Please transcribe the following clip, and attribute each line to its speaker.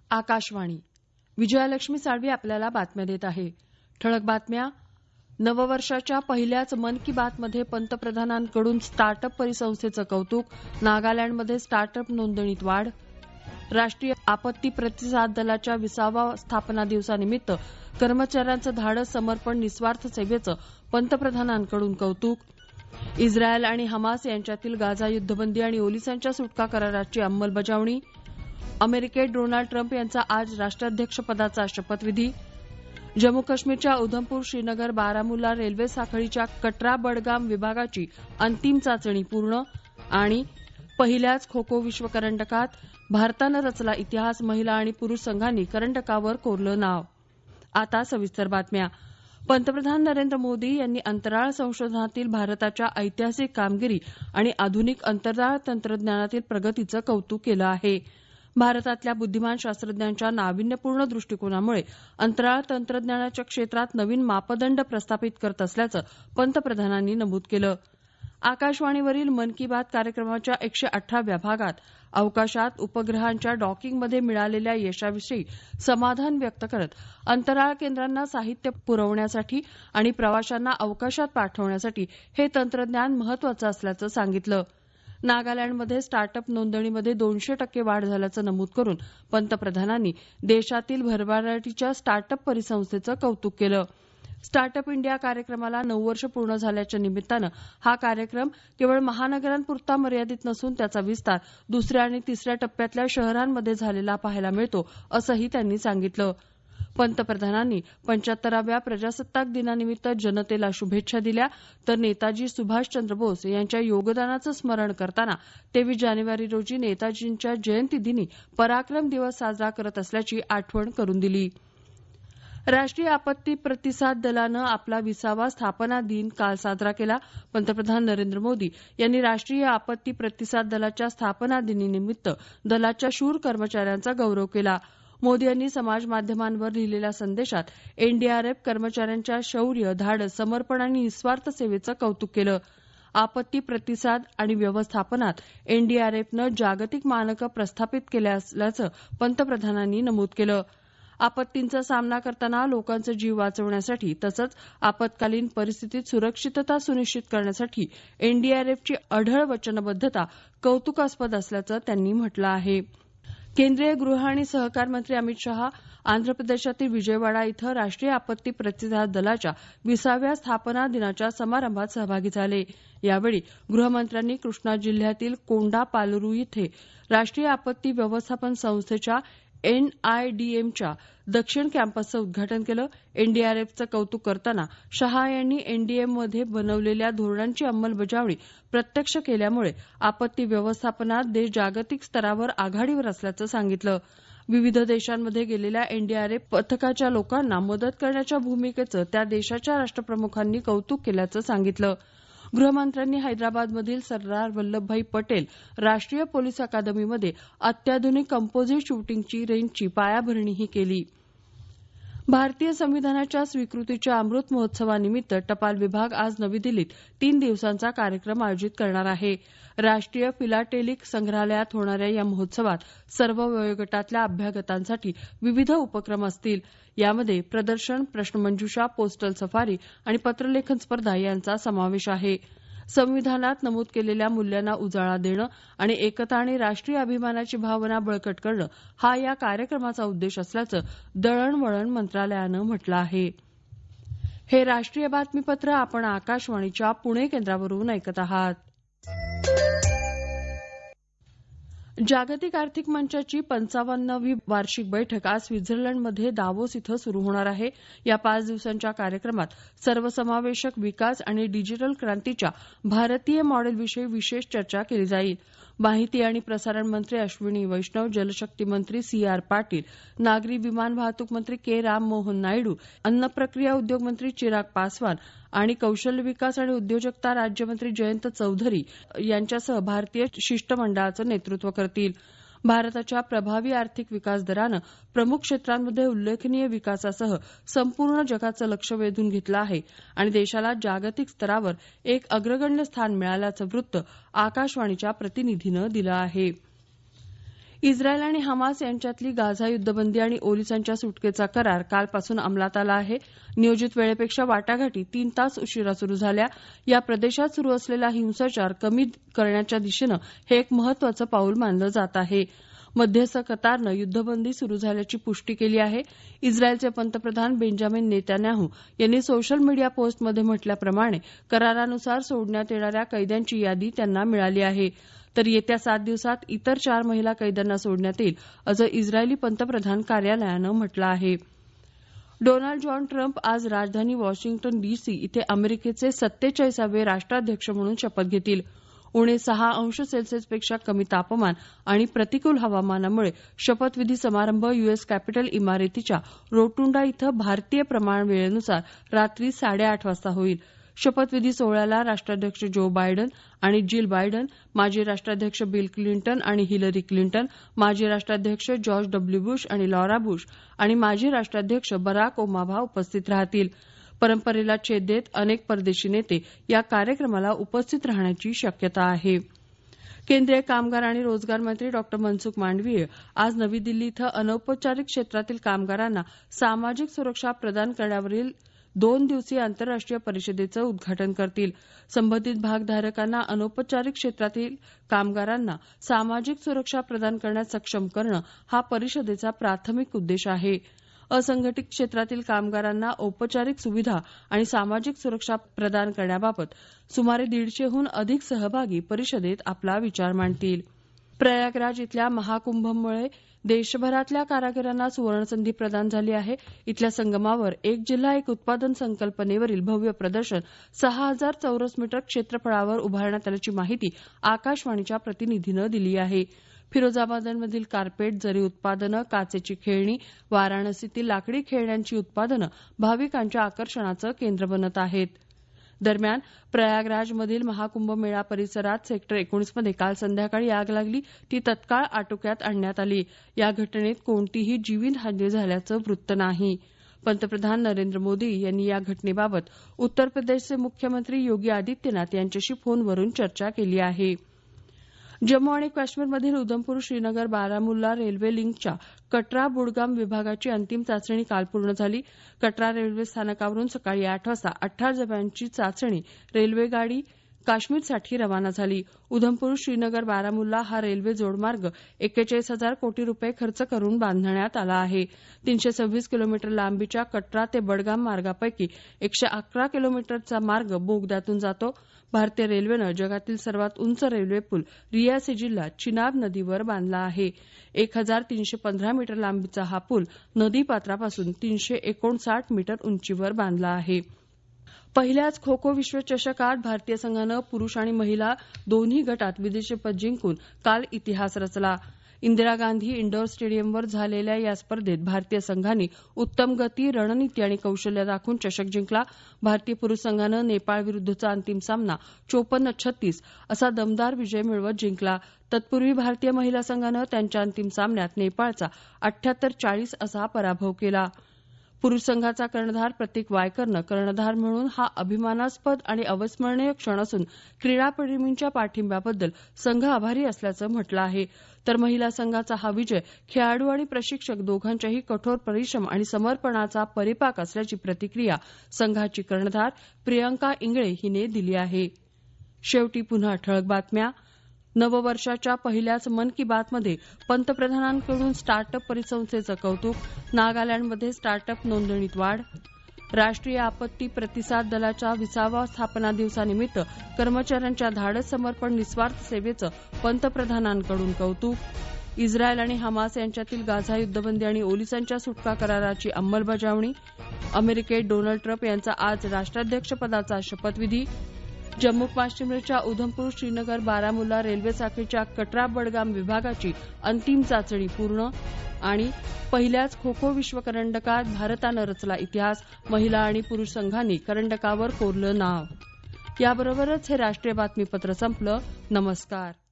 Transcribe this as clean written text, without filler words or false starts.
Speaker 1: आकाशवाणी. विजयालक्ष्मी साळवी आपल्याला बातम्या देत आहे. ठळक बातम्या. नववर्षाच्या पहिल्याच मन की बातमध्ये पंतप्रधानांकडून स्टार्टअप परिसंस्थेचं कौतुक. नागालँडमध्ये स्टार्टअप नोंदणीत वाढ. राष्ट्रीय आपत्ती प्रतिसाद दलाच्या 20व्या स्थापना दिवसानिमित्त कर्मचाऱ्यांचं धाडस, समर्पण, निस्वार्थ सेवेचं पंतप्रधानांकडून कौतुक. इस्रायल आणि हमास यांच्यातील गाझा युद्धबंदी आणि ओलिसांच्या सुटका कराराची अंमलबजावणी. अमेरिकेत डोनाल्ड ट्रम्प यांचा आज राष्ट्राध्यक्षपदाचा शपथविधी. जम्मू काश्मीरच्या उधमपूर, श्रीनगर, बारामुल्ला रेल्वे साखळीच्या कटरा बडगाम विभागाची अंतिम चाचणी पूर्ण. आणि पहिल्याच खो खो विश्वकरंडकात भारतानं रचला इतिहास. महिला आणि पुरुष संघांनी करंडकावर कोरलं नाव. आता सविस्तर बातम्या. पंतप्रधान नरेंद्र मोदी यांनी अंतराळ संशोधनातील भारताच्या ऐतिहासिक कामगिरी आणि आधुनिक अंतराळ तंत्रज्ञानातील प्रगतीचं कौतुक केलं आहे. भारतातल्या बुद्धिमान शास्त्रज्ञांच्या नाविन्यपूर्ण दृष्टिकोनामुळे अंतराळ तंत्रज्ञानाच्या क्षेत्रात नवीन मापदंड प्रस्थापित करत असल्याचं पंतप्रधानांनी नमूद केलं. आकाशवाणीवरील मन की बात कार्यक्रमाच्या 118व्या भागात अवकाशात उपग्रहांच्या डॉकिंगमध्ये मिळालेल्या यशाविषयी समाधान व्यक्त करत अंतराळ केंद्रांना साहित्य पुरवण्यासाठी आणि प्रवाशांना अवकाशात पाठवण्यासाठी हे तंत्रज्ञान महत्वाचं असल्याचं सांगितलं. नागालँडमध्ये स्टार्टअप नोंदणीमध्ये 200% वाढ झाल्याचं नमूद करून पंतप्रधानांनी देशातील भरभराटीच्या स्टार्टअप परिसंस्थेचं कौतुक केलं. स्टार्टअप इंडिया कार्यक्रमाला 9 वर्ष पूर्ण झाल्याच्या निमित्तानं हा कार्यक्रम केवळ महानगरांपुरता मर्यादित नसून त्याचा विस्तार दुसऱ्या आणि तिसऱ्या टप्प्यातल्या शहरांमध्ये झालेला पाहायला मिळतो, असंही त्यांनी सांगितलं. पंतप्रधानांनी 75व्या प्रजासत्ताक दिनानिमित्त जनतेला शुभेच्छा दिल्या. तर नेताजी सुभाषचंद्र बोस यांच्या योगदानाचं स्मरण करताना 23 जानेवारी रोजी नेताजींच्या जयंतीदिनी पराक्रम दिवस साजरा करत असल्याची आठवण करून दिली. राष्ट्रीय आपत्ती प्रतिसाद दलानं आपला 20वा स्थापना दिन काल साजरा केला. पंतप्रधान नरेंद्र मोदी यांनी राष्ट्रीय आपत्ती प्रतिसाद दलाच्या स्थापना दिनानिमित्त दलाच्या शूर कर्मचाऱ्यांचा गौरव केला. मोदी यांनी समाज माध्यमांवर लिहिलेल्या संदेशात एनडीआरएफ कर्मचाऱ्यांच्या शौर्य, धाडस, समर्पण आणि निस्वार्थ सेवेचं कौतुक केलं. आपत्ती प्रतिसाद आणि व्यवस्थापनात एनडीआरएफनं जागतिक मानकं प्रस्थापित केली असल्याचं पंतप्रधानांनी नमूद केलं. आपत्तींचा सामना करताना लोकांचे जीव वाचवण्यासाठी तसंच आपत्कालीन परिस्थितीत सुरक्षितता सुनिश्चित करण्यासाठी एनडीआरएफची अढळ वचनबद्धता कौतुकास्पद असल्याचं त्यांनी म्हटलं आहे. केंद्रीय गृह आणि सहकार मंत्री अमित शहा आंध्र प्रदेशातील विजयवाडा इथं राष्ट्रीय आपत्ती प्रतिसाद दलाच्या 20व्या स्थापना दिनाच्या समारंभात सहभागी झाले. यावेळी गृहमंत्र्यांनी कृष्णा जिल्ह्यातील कोंडापालरू इथे राष्ट्रीय आपत्ती व्यवस्थापन संस्थेच्या एनआयडीएमच्या दक्षिण कॅम्पसचं उद्घाटन केलं. एनडीआरएफचं कौतुक करताना शहा यांनी एनडीएममध्ये बनवलेल्या धोरणांची अंमलबजावणी प्रत्यक्ष केल्यामुळे आपत्ती व्यवस्थापनात देश जागतिक स्तरावर आघाडीवर असल्याचं सांगितलं. विविध देशांमध्ये गेलेल्या एनडीआरएफ पथकाच्या लोकांना मदत करण्याच्या भूमिकेचं त्या देशाच्या राष्ट्रप्रमुखांनी कौतुक केल्याचं सांगितलं. गृहमंत्र्यांनी हैदराबादमधील सरदार वल्लभभाई पटेल राष्ट्रीय पोलीस अकादमीमध्ये अत्याधुनिक कंपोझिट शूटिंग रेंजची पायाभरणीही केली. भारतीय संविधानाच्या स्वीकृतीच्या अमृत महोत्सवानिमित्त टपाल विभाग आज नवी दिल्लीत 3 दिवसांचा कार्यक्रम आयोजित करणार आहे. राष्ट्रीय फिलाटेलिक संग्रहालयात होणाऱ्या या महोत्सवात सर्व वयोगटातल्या अभ्यागतांसाठी विविध उपक्रम असतील. यामध्ये प्रदर्शन, प्रश्नमंजुषा, पोस्टल सफारी आणि पत्रलेखन स्पर्धा यांचा समावेश आहे. संविधानात नमूद केलेल्या मूल्यांना उजाळा देणं आणि एकता आणि राष्ट्रीय अभिमानाची भावना बळकट करणं हा या कार्यक्रमाचा उद्देश असल्याचं दळणवळण मंत्रालयानं म्हटलं आहे. हे राष्ट्रीय बातमीपत्र आपण आकाशवाणीच्या पुणे केंद्रावरून ऐकत आहात. जागतिक आर्थिक मंचाची 55वी वार्षिक बैठक आज स्वित्झर्लंडमध्ये दावोस इथं सुरू होणार आहे. या 5 दिवसांच्या कार्यक्रमात सर्वसमावेशक विकास आणि डिजिटल क्रांतीच्या भारतीय मॉडेलविषयी विशेष चर्चा केली जाईल. माहिती आणि प्रसारण मंत्री अश्विनी वैष्णव, जलशक्ती मंत्री सी.आर. पाटील, नागरी विमान वाहतूक मंत्री के. राम मोहन नायडू, अन्न प्रक्रिया उद्योग मंत्री चिराग पासवान आणि कौशल्य विकास आणि उद्योजकता राज्यमंत्री जयंत चौधरी यांच्यासह भारतीय शिष्टमंडळाचं नेतृत्व करतील. भारताच्या प्रभावी आर्थिक विकास दरानं प्रमुख क्षेत्रांमध्ये उल्लेखनीय विकासासह संपूर्ण जगाचं लक्ष वेधून घेतलं आहे आणि देशाला जागतिक स्तरावर एक अग्रगण्य स्थान मिळाल्याचं वृत्त आकाशवाणीच्या प्रतिनिधीनं दिलं आहे. इस्रायल आणि हमास यांच्यातली गाझा युद्धबंदी आणि पोलिसांच्या सुटकेचा करार कालपासून अंमलात आला आहे. नियोजित वेळेपेक्षा वाटाघाटी 3 तास उशिरा सुरू झाल्या. या प्रदेशात सुरू असलेला हिंसाचार कमी करण्याच्या दिशेनं हे एक महत्वाचं पाऊल मानलं जात आहे. मध्यस्थ कतारनं युद्धबंदी सुरू झाल्याची पुष्टी केली आहे. इस्रायलचे पंतप्रधान बेंजामिन नेतान्याहू यांनी सोशल मीडिया पोस्टमध्ये म्हटल्याप्रमाणे करारानुसार सोडण्यात येणाऱ्या कैद्यांची यादी त्यांना मिळाली आहे. तर येत्या 7 दिवसात इतर 4 महिला कैद्यांना सोडण्यात येईल असं इस्रायली पंतप्रधान कार्यालयानं म्हटलं आहे. डोनाल्ड जॉन ट्रम्प आज राजधानी वॉशिंग्टन डीसी इथे अमेरिकेचे 47वे राष्ट्राध्यक्ष म्हणून शपथ घेतील. उणे 6 अंश सेल्सिअसपेक्षा कमी तापमान आणि प्रतिकूल हवामानामुळे शपथविधी समारंभ यूएस कॅपिटल इमारतीच्या रोटुंडा इथं भारतीय प्रमाण वेळेनुसार रात्री 8:30 वाजता होईल. शपथविधी सोहळ्याला राष्ट्राध्यक्ष जो बायडन आणि जिल बायडन, माजी राष्ट्राध्यक्ष बिल क्लिंटन आणि हिलरी क्लिंटन, माजी राष्ट्राध्यक्ष जॉर्ज डब्ल्यू बुश आणि लॉरा बुश आणि माजी राष्ट्राध्यक्ष बराक ओबामा उपस्थित राहतील. परंपरेला छेद देत अनेक परदेशी नेते या कार्यक्रमाला उपस्थित राहण्याची शक्यता आहे. केंद्रीय कामगार आणि रोजगार मंत्री डॉ मनसुख मांडवीय आज नवी दिल्ली इथं अनौपचारिक क्षेत्रातील कामगारांना सामाजिक सुरक्षा प्रदान करण्यावरील 2 दिवसीय आंतरराष्ट्रीय परिषदेचं उद्घाटन करतील. संबंधित भागधारकांना अनौपचारिक क्षेत्रातील कामगारांना सामाजिक सुरक्षा प्रदान करण्यात सक्षम करणं हा परिषदेचा प्राथमिक उद्देश आहे. असंघटित क्षेत्रातील कामगारांना औपचारिक सुविधा आणि सामाजिक सुरक्षा प्रदान करण्याबाबत सुमारे 150हून अधिक सहभागी परिषदेत आपला विचार मांडतील. प्रयागराज इथल्या महाकुंभमुळे देशभरातल्या कारागिरांना सुवर्णसंधी प्रदान झाली आहे. इथल्या संगमावर एक जिल्हा एक उत्पादन संकल्पनेवरील भव्य प्रदर्शन 6000 चौरस मीटर क्षेत्रफळावर उभारण्यात आल्याची माहिती आकाशवाणीच्या प्रतिनिधीनं दिली आहे. फिरोजाबादमधील कार्पेट, जरी उत्पादनं, काचेची खेळणी, वाराणसीतील लाकडी खेळण्यांची उत्पादनं भाविकांच्या आकर्षणाचं केंद्र बनत आहेत. दरम्यान प्रयागराजमधील महाकुंभ मेळा परिसरात सेक्टर 19 मध्ये काल संध्याकाळी आग लागली. ती तत्काळ आटोक्यात आणण्यात आली. या घटनेत कोणतीही जीवितहानी झाल्याचं वृत्त नाही. पंतप्रधान नरेंद्र मोदी यांनी या घटनेबाबत उत्तर प्रदेशचे मुख्यमंत्री योगी आदित्यनाथ यांच्याशी फोनवरून चर्चा केली आहे. जम्मू आणि काश्मीरमधील उधमपूर, श्रीनगर, बारामुल्ला रेल्वे लिंकच्या कटरा बुडगाम विभागाची अंतिम चाचणी काल पूर्ण झाली. कटरा रेल्वे स्थानकावरून सकाळी 8 वाजता 18 डब्यांची चाचणी रेल्वेगाडी काश्मीरसाठी रवाना झाली. उधमपूर, श्रीनगर, बारामुल्ला हा रेल्वे जोडमार्ग 41,000 कोटी रुपये खर्च करून बांधण्यात आला आहे. 326 किलोमीटर लांबीच्या कटरा ते बडगाम मार्गापैकी 111 किलोमीटरचा मार्ग बोगद्यातून जातो. भारतीय रेल्वेनं जगातील सर्वात उंच रेल्वे पूल रियासी जिल्ह्यात चिनाब नदीवर बांधला आहे. 1315 मीटर लांबीचा हा पूल नदीपात्रापासून 359 मीटर उंचीवर बांधला आहे. पहिल्याच खो खो विश्वचषकात भारतीय संघानं पुरुष आणि महिला दोन्ही गटात विजेतेपद जिंकून काल इतिहास रचला. इंदिरा गांधी इंडोर स्टेडियमवर झालेल्या या स्पर्धेत भारतीय संघानं उत्तम गती, रणनीती आणि कौशल्य दाखवून चषक जिंकला. भारतीय पुरुष संघानं नेपाळविरुद्धचा अंतिम सामना 54-36 असा दमदार विजय मिळवत जिंकला. तत्पूर्वी भारतीय महिला संघानं त्यांच्या अंतिम सामन्यात नेपाळचा 78-40 असा पराभव केला. पुरुष संघाचा कर्णधार प्रतीक वायकरनं कर्णधार म्हणून हा अभिमानास्पद आणि अविस्मरणीय क्षण असून क्रीडाप्रेमींच्या पाठिंब्याबद्दल संघ आभारी असल्याचं म्हटलं आहे. तर महिला संघाचा हा विजय खेळाडू आणि प्रशिक्षक दोघांच्याही कठोर परिश्रम आणि समर्पणाचा परिपाक असल्याची प्रतिक्रिया संघाची कर्णधार प्रियंका इंगळे हिने दिली आहे. शेवटी पुन्हा ठळक बातम्या. नववर्षाच्या पहिल्याच मन की बातमध्ये पंतप्रधानांकडून स्टार्टअप परिसंस्थेचं कौतुक. नागालँडमध्ये स्टार्टअप नोंदणीत वाढ. राष्ट्रीय आपत्ती प्रतिसाद दलाच्या 20व्या स्थापना दिवसानिमित्त कर्मचाऱ्यांच्या धाडस, समर्पण, निस्वार्थ सेवेचं पंतप्रधानांकडून कौतुक. इस्रायल आणि हमास यांच्यातील गाझा युद्धबंदी आणि पोलिसांच्या सुटका कराराची अंमलबजावणी. अमेरिकेत डोनाल्ड ट्रम्प यांचा आज राष्ट्राध्यक्षपदाचा शपथविधी. जम्मू काश्मीरच्या उधमपूर, श्रीनगर, बारामुल्ला रेल्वे साखळीच्या कटरा बडगाम विभागाची अंतिम चाचणी पूर्ण. आणि पहिल्याच खो खो विश्वकरंडकात भारतानं रचला इतिहास. महिला आणि पुरुष संघांनी करंडकावर कोरलं नाव. याबरोबरच हे राष्ट्रीय बातमीपत्र संपलं. नमस्कार.